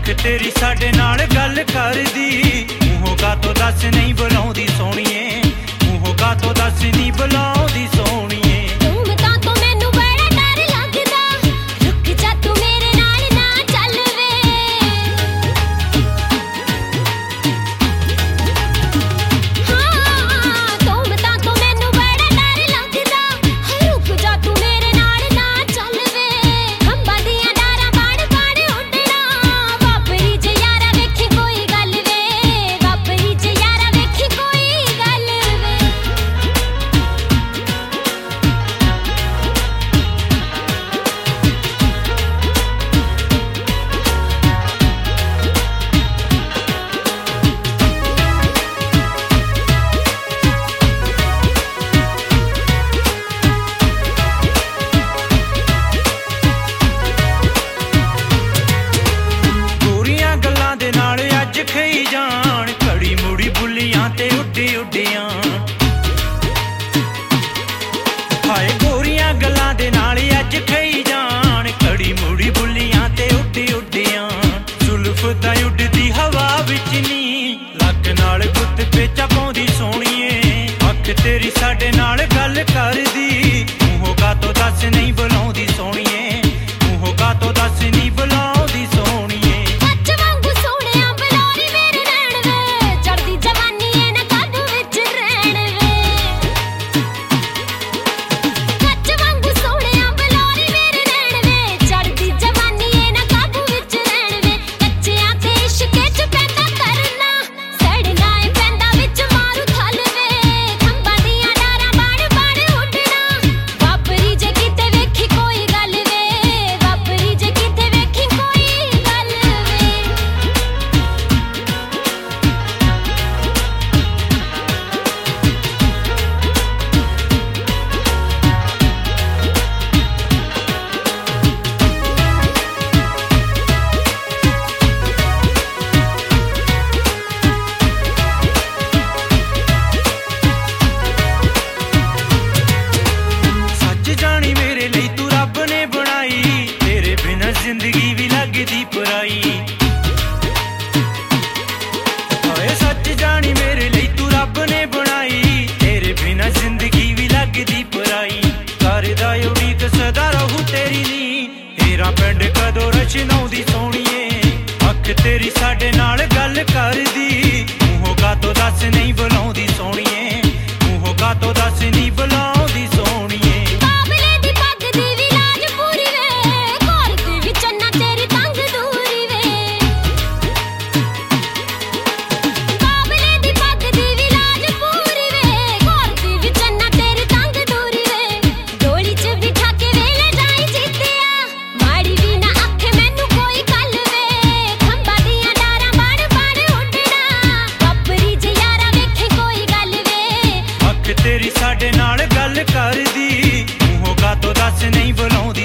अख तेरी साडे नाल गल करदी, मूहों कातों दस नहीं बुलाउंदी सोहणीए, मूहों कातों दस नहीं बुलाउंदी सोहणीए। खई जान घड़ी मुड़ी बुलियां ते उड्डी उड्डियां, हाय गोरियां गल्लां दे नाल अज खई जान घड़ी मुड़ी बुलियां ते उड्डी उड्डियां। जुल्फ तां उड्डदी हवा विच नी लक नाल गुत्त पेचा पाउंदी सोहणीए, अख तेरी साडे नाल गल करदी, मूहों कातों दस नहीं बुलाउंदी सोहणीए, मूहों कातों दस नहीं बुलाउंदी सोहणीए। जिंदगी भी लगदी पराई, होए सच जानी मेरे लिए तू रब ने बनाई, तेरे बिना जिंदगी भी लगदी पराई। करदा उड़ीक सदा रहू तेरी नी, हेरा पिंड कदों रचनाउंदी सोहणीए, अख तेरी साडे नाल गल करदी, मूहों कातों दस नहीं बुलाउंदी सोहणीए, मूहों कातों दस नहीं बुलाउंदी सोहणीए। तेरी साडे नाल गल करदी, मूहों कातों दस नहीं बुलाउंदी।